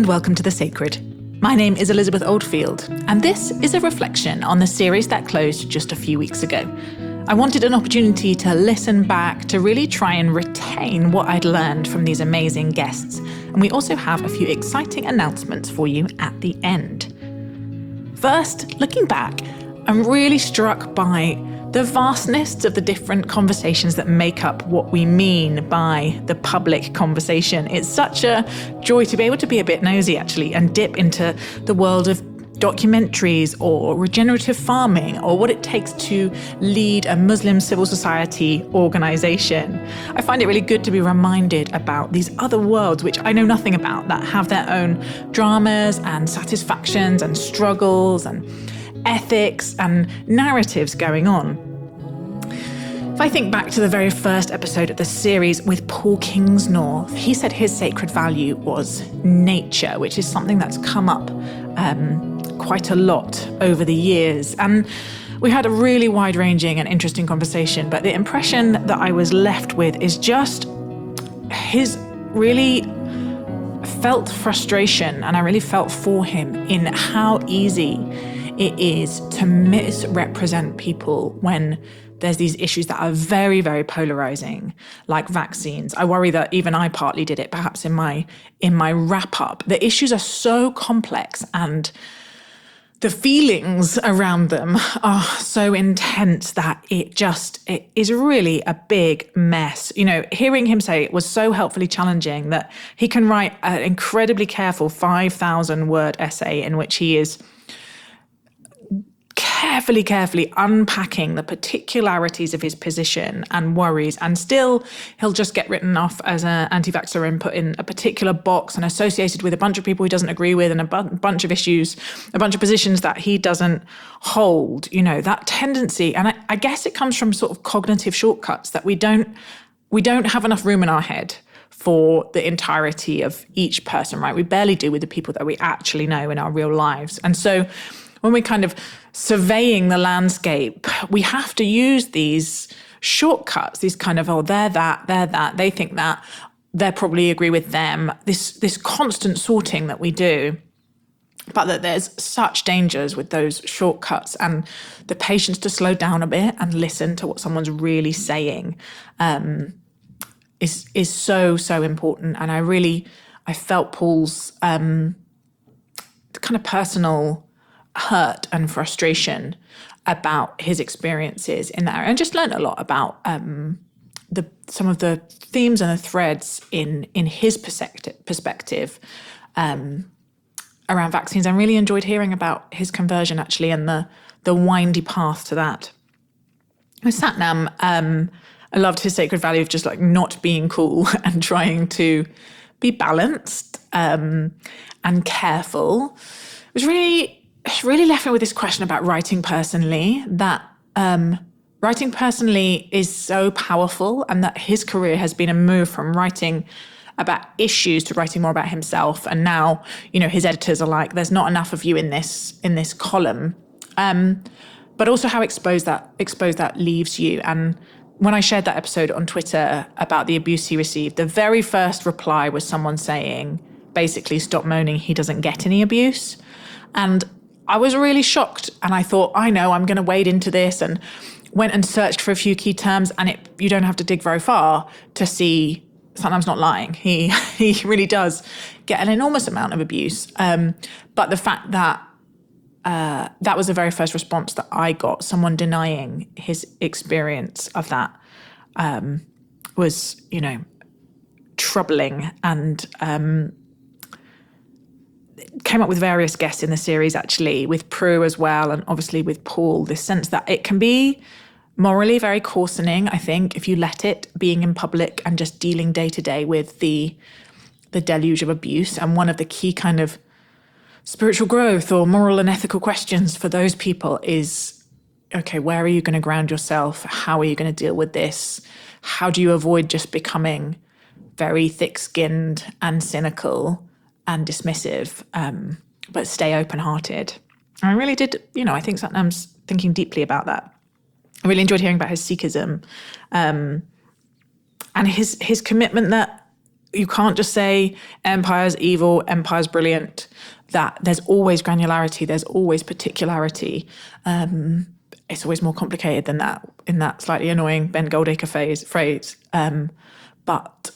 welcome to The Sacred. My name is Elizabeth Oldfield, and this is a reflection on the series that closed just a few weeks ago. I wanted an opportunity to listen back, to really try and retain what I'd learned from these amazing guests, and we also have a few exciting announcements for you at the end. First, looking back, I'm really struck by the vastness of the different conversations that make up what we mean by the public conversation. It's such a joy to be able to be a bit nosy, actually, and dip into the world of documentaries or regenerative farming or what it takes to lead a Muslim civil society organization. I find it really good to be reminded about these other worlds which I know nothing about, that have their own dramas and satisfactions and struggles and ethics and narratives going on. If I think back to the very first episode of the series with Paul Kingsnorth, he said his sacred value was nature, which is something that's come up quite a lot over the years. And we had a really wide-ranging and interesting conversation, but the impression that I was left with is just his really felt frustration, and I really felt for him in how easy it is to misrepresent people when there's these issues that are very, very polarizing, like vaccines. I worry that even I partly did it, perhaps in my wrap up. The issues are so complex and the feelings around them are so intense that it is really a big mess. You know, hearing him say it was so helpfully challenging that he can write an incredibly careful 5,000 word essay in which he is carefully unpacking the particularities of his position and worries, and still he'll just get written off as an anti-vaxxer and put in a particular box and associated with a bunch of people he doesn't agree with and a bunch of issues, a bunch of positions that he doesn't hold. You know, that tendency, and I guess it comes from sort of cognitive shortcuts that we don't have enough room in our head for the entirety of each person, right? We barely do with the people that we actually know in our real lives. And so when we're kind of surveying the landscape, we have to use these shortcuts, these kind of, they're that, they think that, they probably agree with them, this constant sorting that we do. But that there's such dangers with those shortcuts, and the patience to slow down a bit and listen to what someone's really saying is so important. And I felt Paul's kind of personal hurt and frustration about his experiences in that area, and just learned a lot about some of the themes and the threads in his perspective around vaccines. I really enjoyed hearing about his conversion, actually, and the windy path to that. With Satnam, I loved his sacred value of just like not being cool and trying to be balanced and careful. It was really left me with this question about writing personally, that writing personally is so powerful, and that his career has been a move from writing about issues to writing more about himself. And now, you know, his editors are like, there's not enough of you in this column. But also how exposed that leaves you. And when I shared that episode on Twitter about the abuse he received, the very first reply was someone saying, basically, stop moaning, he doesn't get any abuse. And I was really shocked, and I thought, I know, I'm going to wade into this, and went and searched for a few key terms, and you don't have to dig very far to see Satnam's not lying. He really does get an enormous amount of abuse. But the fact that that was the very first response that I got, someone denying his experience of that, was, you know, troubling, and came up with various guests in the series, actually, with Prue as well, and obviously with Paul, this sense that it can be morally very coarsening, I think, if you let it, being in public and just dealing day to day with the deluge of abuse. And one of the key kind of spiritual growth or moral and ethical questions for those people is, okay, where are you going to ground yourself? How are you going to deal with this? How do you avoid just becoming very thick-skinned and cynical and dismissive, but stay open-hearted? And I really did, you know, I think Satnam's thinking deeply about that. I really enjoyed hearing about his Sikhism, and his commitment that you can't just say empire's evil, empire's brilliant. That there's always granularity, there's always particularity. It's always more complicated than that, in that slightly annoying Ben Goldacre phrase. But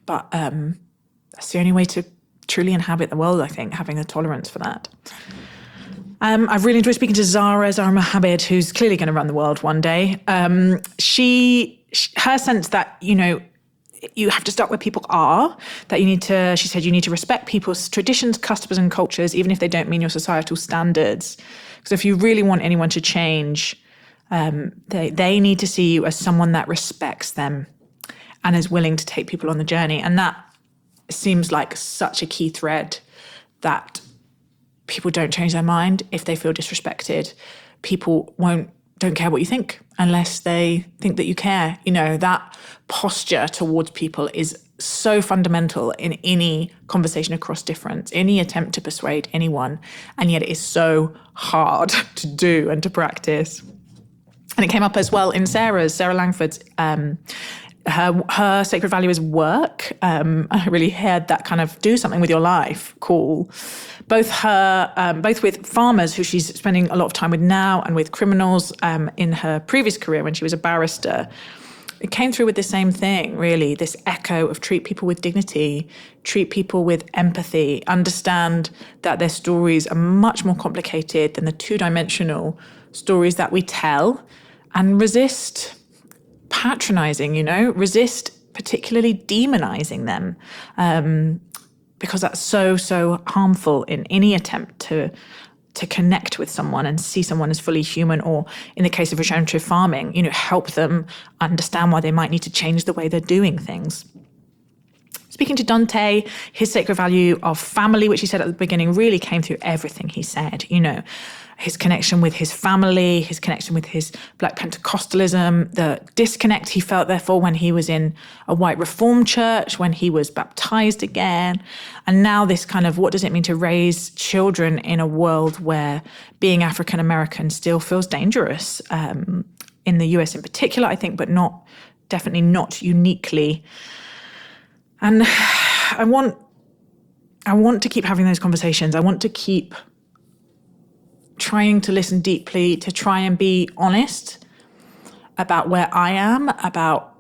that's the only way to truly inhabit the world, I think, having a tolerance for that. I've really enjoyed speaking to Zara Mohammed, who's clearly going to run the world one day. Her sense that, you have to start where people are, that she said you need to respect people's traditions, customs and cultures, even if they don't mean your societal standards. Because if you really want anyone to change, they need to see you as someone that respects them and is willing to take people on the journey. And that seems like such a key thread, that people don't change their mind if they feel disrespected. People don't care what you think unless they think that you care. That posture towards people is so fundamental in any conversation across difference, any attempt to persuade anyone, and yet it is so hard to do and to practice. And it came up as well in Sarah Langford's. Her sacred value is work. I really heard that kind of do something with your life call. Both with farmers, who she's spending a lot of time with now, and with criminals in her previous career when she was a barrister. It came through with the same thing, really, this echo of treat people with dignity, treat people with empathy, understand that their stories are much more complicated than the two-dimensional stories that we tell, and resist patronizing, resist particularly demonizing them, because that's so harmful in any attempt to connect with someone and see someone as fully human, or in the case of regenerative farming, help them understand why they might need to change the way they're doing things. Speaking to Dante, his sacred value of family, which he said at the beginning, really came through everything he said. His connection with his family, his connection with his Black Pentecostalism, the disconnect he felt, therefore, when he was in a white Reformed church, when he was baptized again. And now this kind of, what does it mean to raise children in a world where being African American still feels dangerous, in the US in particular, I think, but definitely not uniquely. And I want to keep having those conversations. I want to keep trying to listen deeply, to try and be honest about where I am, about,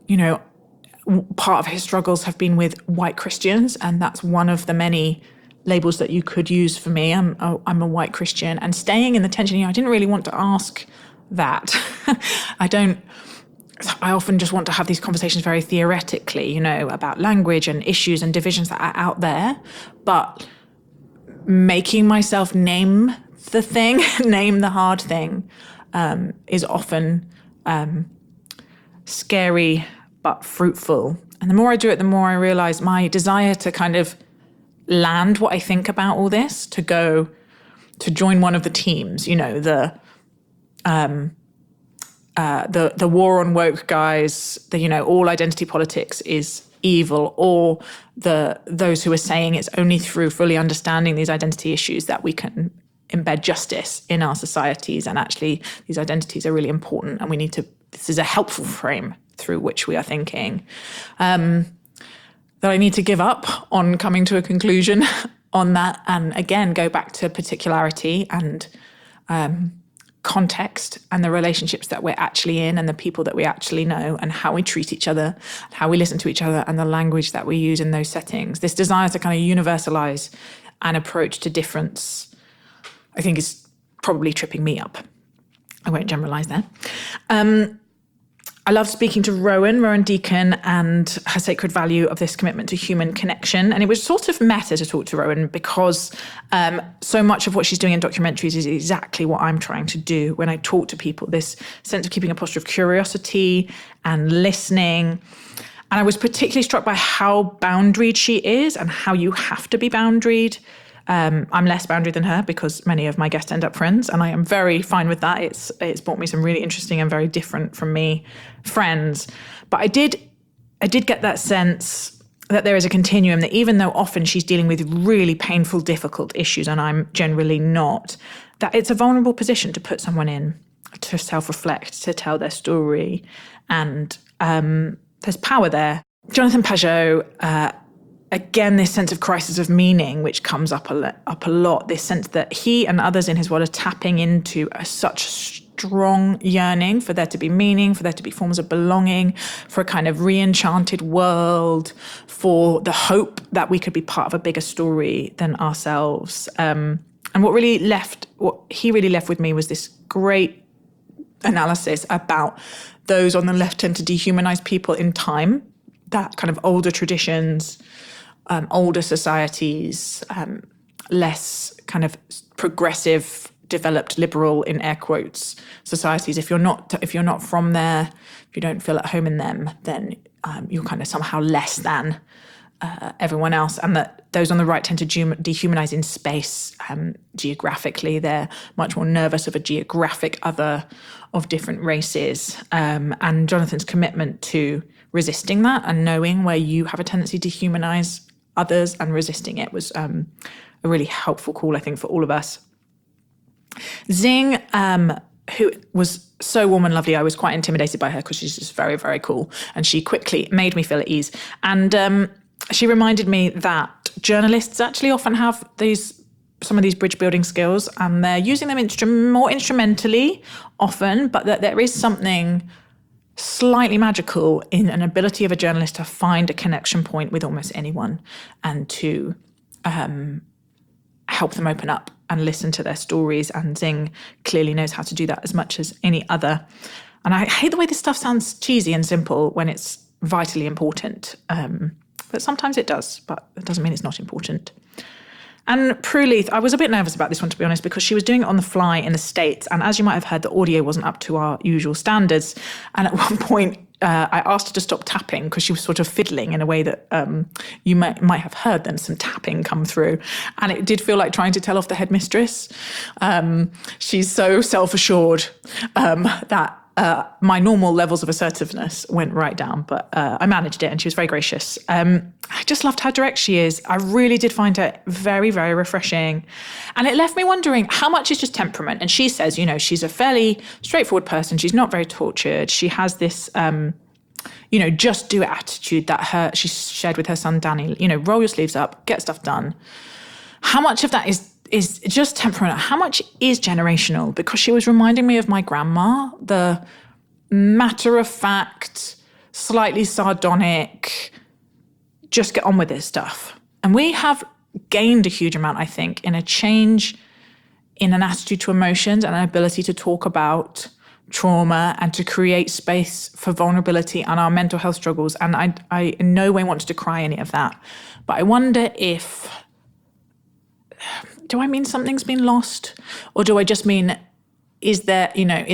part of his struggles have been with white Christians, and that's one of the many labels that you could use for me. I'm a white Christian, and staying in the tension, I didn't really want to ask that. I often just want to have these conversations very theoretically, about language and issues and divisions that are out there, but making myself name the thing, name the hard thing, is often scary but fruitful. And the more I do it, the more I realize my desire to kind of land what I think about all this, to join one of the teams, the war on woke guys, all identity politics is evil, or those who are saying it's only through fully understanding these identity issues that we can embed justice in our societies, and actually these identities are really important, and this is a helpful frame through which we are thinking. That I need to give up on coming to a conclusion on that, and again go back to particularity and context and the relationships that we're actually in, and the people that we actually know, and how we treat each other, how we listen to each other, and the language that we use in those settings. This desire to kind of universalize an approach to difference, I think, is probably tripping me up. I won't generalize there. I love speaking to Rowan Deacon, and her sacred value of this commitment to human connection. And it was sort of meta to talk to Rowan, because so much of what she's doing in documentaries is exactly what I'm trying to do when I talk to people, this sense of keeping a posture of curiosity and listening. And I was particularly struck by how boundaried she is, and how you have to be boundaried. I'm less boundary than her, because many of my guests end up friends, and I am very fine with that. It's brought me some really interesting and very different from me friends. But I did get that sense that there is a continuum, that even though often she's dealing with really painful, difficult issues, and I'm generally not, that it's a vulnerable position to put someone in, to self-reflect, to tell their story, and there's power there. Jonathan Pageau again, this sense of crisis of meaning, which comes up a lot, this sense that he and others in his world are tapping into such strong yearning for there to be meaning, for there to be forms of belonging, for a kind of re-enchanted world, for the hope that we could be part of a bigger story than ourselves. And what he really left with me was this great analysis about those on the left tend to dehumanize people in time, that kind of older traditions, older societies, less kind of progressive, developed, liberal, in air quotes, societies. If you're not from there, if you don't feel at home in them, then you're kind of somehow less than everyone else. And that those on the right tend to dehumanize in space. Geographically, they're much more nervous of a geographic other of different races. And Jonathan's commitment to resisting that and knowing where you have a tendency to humanize others and resisting it was a really helpful call, I think, for all of us. Xing, who was so warm and lovely, I was quite intimidated by her because she's just very, very cool. And she quickly made me feel at ease. And she reminded me that journalists actually often have some of these bridge building skills, and they're using them more instrumentally often, but that there is something slightly magical in an ability of a journalist to find a connection point with almost anyone and to help them open up and listen to their stories. And Xing clearly knows how to do that as much as any other. And I hate the way this stuff sounds cheesy and simple when it's vitally important. But sometimes it does, but it doesn't mean it's not important. And Prue Leith, I was a bit nervous about this one, to be honest, because she was doing it on the fly in the States. And as you might have heard, the audio wasn't up to our usual standards. And at one point, I asked her to stop tapping because she was sort of fiddling in a way that you might have heard then some tapping come through. And it did feel like trying to tell off the headmistress. She's so self-assured that my normal levels of assertiveness went right down, but I managed it and she was very gracious. I just loved how direct she is. I really did find her very, very refreshing. And it left me wondering how much is just temperament. And she says, she's a fairly straightforward person. She's not very tortured. She has this, just do it attitude that she shared with her son, Danny, roll your sleeves up, get stuff done. How much of that is just temperament? How much is generational? Because she was reminding me of my grandma, the matter-of-fact, slightly sardonic, just get on with this stuff. And we have gained a huge amount, I think, in a change in an attitude to emotions and an ability to talk about trauma and to create space for vulnerability and our mental health struggles. And I in no way want to decry any of that. But I wonder do I mean something's been lost? Or do I just mean, is there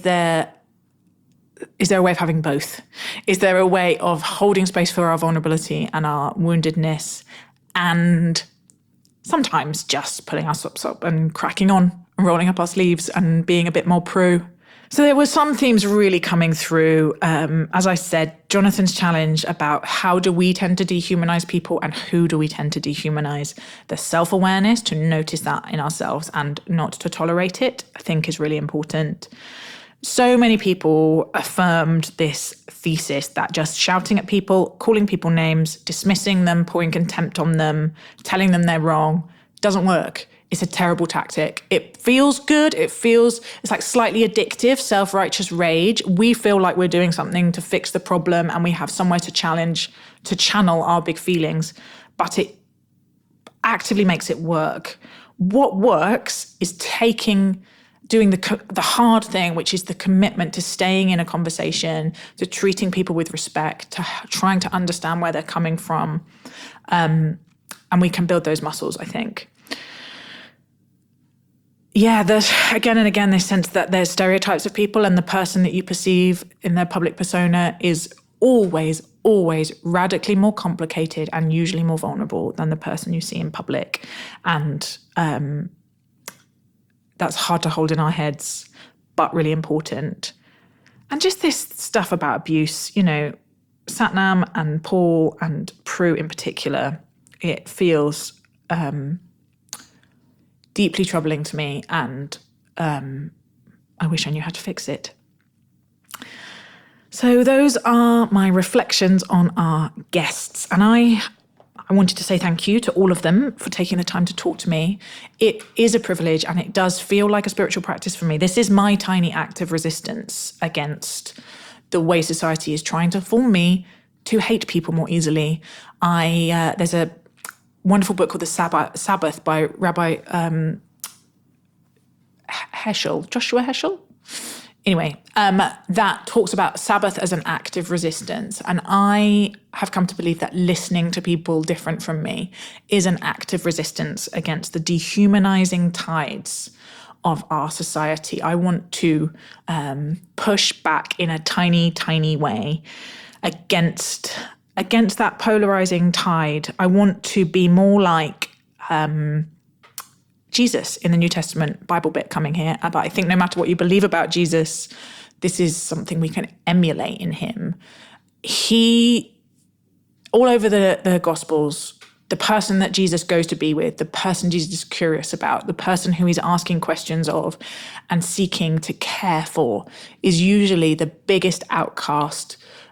a way of having both? Is there a way of holding space for our vulnerability and our woundedness and sometimes just pulling our stops up and cracking on and rolling up our sleeves and being a bit more Prue? So there were some themes really coming through. As I said, Jonathan's challenge about how do we tend to dehumanize people and who do we tend to dehumanize? The self-awareness to notice that in ourselves and not to tolerate it, I think is really important. So many people affirmed this thesis that just shouting at people, calling people names, dismissing them, pouring contempt on them, telling them they're wrong, doesn't work. It's a terrible tactic. It feels good. It's like slightly addictive, self-righteous rage. We feel like we're doing something to fix the problem and we have somewhere to channel our big feelings, but it actively makes it work. What works is doing the hard thing, which is the commitment to staying in a conversation, to treating people with respect, to trying to understand where they're coming from. And we can build those muscles, I think. Yeah, there's again and again this sense that there's stereotypes of people and the person that you perceive in their public persona is always radically more complicated and usually more vulnerable than the person you see in public. And that's hard to hold in our heads, but really important. And just this stuff about abuse, Satnam and Paul and Prue in particular, it feels deeply troubling to me, and I wish I knew how to fix it. So those are my reflections on our guests. And I I wanted to say thank you to all of them for taking the time to talk to me. It is a privilege and it does feel like a spiritual practice for me. This is my tiny act of resistance against the way society is trying to form me to hate people more easily. There's a wonderful book called The Sabbath by Rabbi Heschel, Joshua Heschel. Anyway, that talks about Sabbath as an act of resistance. And I have come to believe that listening to people different from me is an act of resistance against the dehumanizing tides of our society. I want to push back in a tiny, tiny way against that polarizing tide. I want to be more like Jesus in the New Testament Bible bit coming here. But I think no matter what you believe about Jesus, this is something we can emulate in him. He, all over the Gospels, the person that Jesus goes to be with, the person Jesus is curious about, the person who he's asking questions of and seeking to care for is usually the biggest outcast,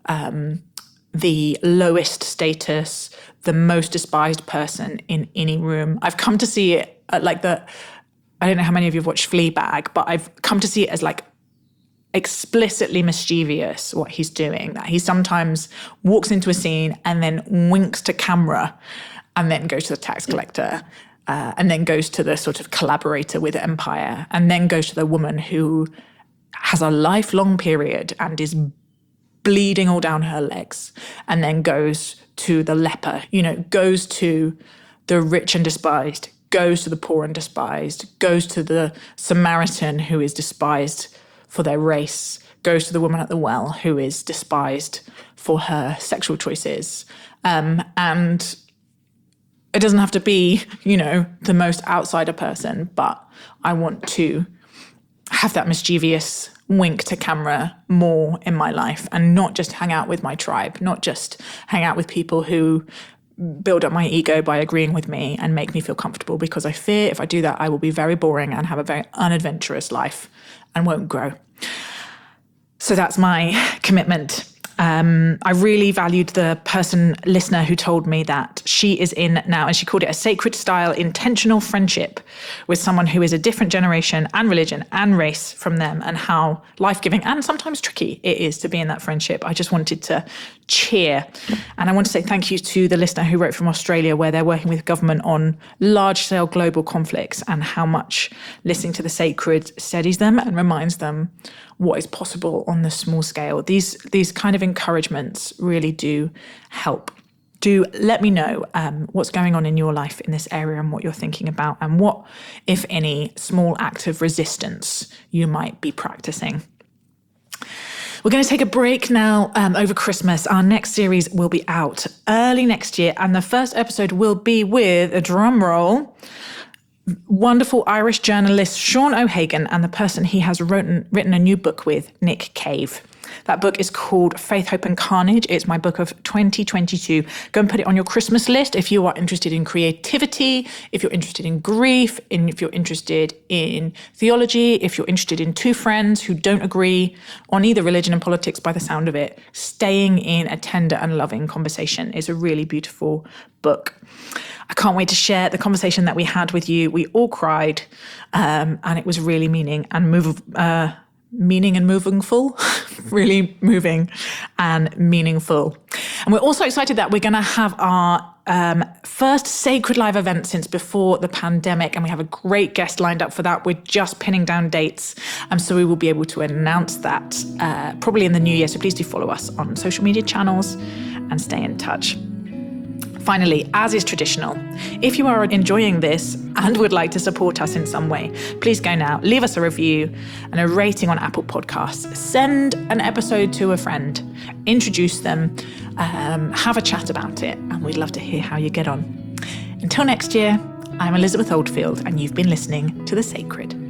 the lowest status, the most despised person in any room. I've come to see it I don't know how many of you have watched Fleabag, but I've come to see it as like explicitly mischievous what he's doing, that he sometimes walks into a scene and then winks to camera and then goes to the tax collector and then goes to the sort of collaborator with Empire and then goes to the woman who has a lifelong period and is bleeding all down her legs and then goes to the leper, goes to the rich and despised, goes to the poor and despised, goes to the Samaritan who is despised for their race, goes to the woman at the well who is despised for her sexual choices. And it doesn't have to be, the most outsider person, but I want to have that mischievous wink to camera more in my life and not just hang out with my tribe, not just hang out with people who build up my ego by agreeing with me and make me feel comfortable, because I fear if I do that, I will be very boring and have a very unadventurous life and won't grow. So that's my commitment. I really valued the listener who told me that she is in now, and she called it a sacred style intentional friendship with someone who is a different generation and religion and race from them, and how life-giving and sometimes tricky it is to be in that friendship. I just wanted to cheer. And I want to say thank you to the listener who wrote from Australia, where they're working with government on large-scale global conflicts, and how much listening to the sacred steadies them and reminds them what is possible on the small scale. These kind of encouragements really do help. Do let me know what's going on in your life in this area and what you're thinking about, and what, if any, small act of resistance you might be practicing. We're going to take a break now over Christmas. Our next series will be out early next year, and the first episode will be with, a drum roll, wonderful Irish journalist Sean O'Hagan and the person he has written a new book with, Nick Cave. That book is called Faith, Hope and Carnage. It's my book of 2022. Go and put it on your Christmas list if you are interested in creativity, if you're interested in grief, if you're interested in theology, if you're interested in two friends who don't agree on either religion and politics by the sound of it. Staying in a tender and loving conversation is a really beautiful book. I can't wait to share the conversation that we had with you. We all cried, and it was really meaning and movingful, really moving and meaningful. And we're also excited that we're going to have our first Sacred Live event since before the pandemic, and we have a great guest lined up for that. We're just pinning down dates, so we will be able to announce that probably in the new year. So please do follow us on social media channels and stay in touch. Finally, as is traditional, if you are enjoying this and would like to support us in some way, please go now, leave us a review and a rating on Apple Podcasts. Send an episode to a friend, introduce them, have a chat about it, and we'd love to hear how you get on. Until next year, I'm Elizabeth Oldfield, and you've been listening to The Sacred.